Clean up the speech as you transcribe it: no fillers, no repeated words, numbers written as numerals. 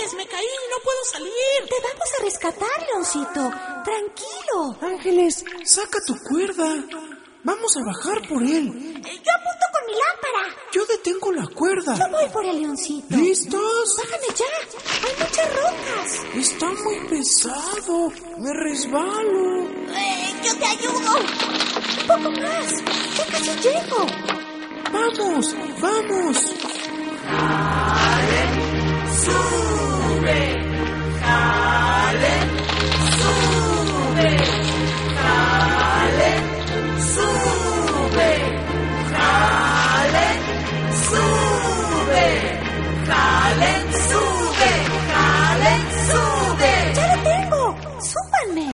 Ángeles, me caí, no puedo salir. Te vamos a rescatar, Leoncito. Tranquilo. Ángeles, saca tu cuerda. Vamos a bajar por él. Yo apunto con mi lámpara. Yo detengo la cuerda. Yo voy por el Leoncito. ¿Listos? Bájame ya. Hay muchas rocas. Está muy pesado. Me resbalo. Yo te ayudo. Un poco más. Ya casi llego. ¡Vamos! ¡Vamos! ¡Sube!